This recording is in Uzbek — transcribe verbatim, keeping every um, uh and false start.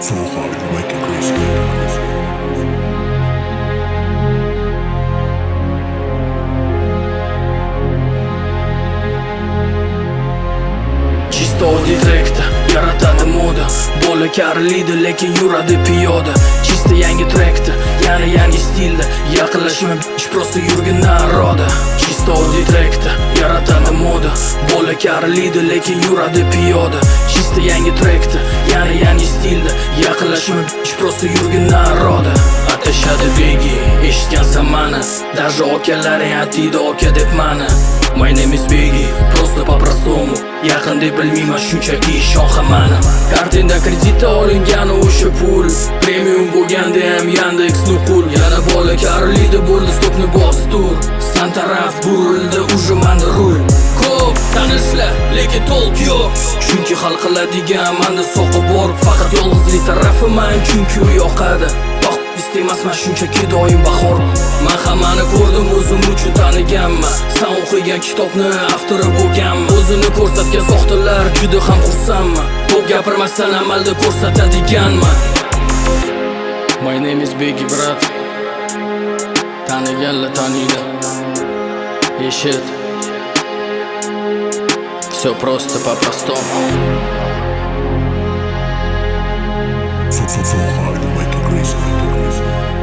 So hard, you make it crazy. Chisto oddiy trekda yaratadi moda. Bola kariliydi lekin yuradi piyoda. Chisto yangi trekda, yana yangi stilda. Yaqinlashma bitch, prosta yurgin naroda. Chisto oddiy trekda yaratadi moda. Bola kariliydi lekin yuradi piyoda. Chisto yangi trekda, yana yangi stilda. Yaqinlashma bitch, prosta yurgin naroda. Atashadi begi, eshitgansan mani. Даже okalaring atiydi oka deb mani. My name is Biggie, просто по-простому. Yaqin deb bilmayman, shunchaki ishon hammani. Kartinda kreditda olingani o'sha pul, premium bo'lganda ham Yandex nuqul. Yana bola kariliydi, bo'ldi stopni bos tur. San taraf burildi, уже manda rul. Ko'p tanishlar, lekin to'lq yo'q. Chunki hal qiladigan manda soqi bor. Faqat yolg'izlik tarafi man, chunki u yoqadi. Istemasman shunchaki doim bahor. Men hammani ko'rdim, o'zim uchun taniganman. Sen o'qigan kitobni avtori bo'lganman. O'zini ko'rsatgan soxtalar juda ham xursandman. Ko'p gapirmasdan amalda ko'rsatadiganman. My name is Biggie, brat. Taniganlar taniydi. Eshit. Всё просто по-простому. So, so, so hard, you make it crazy.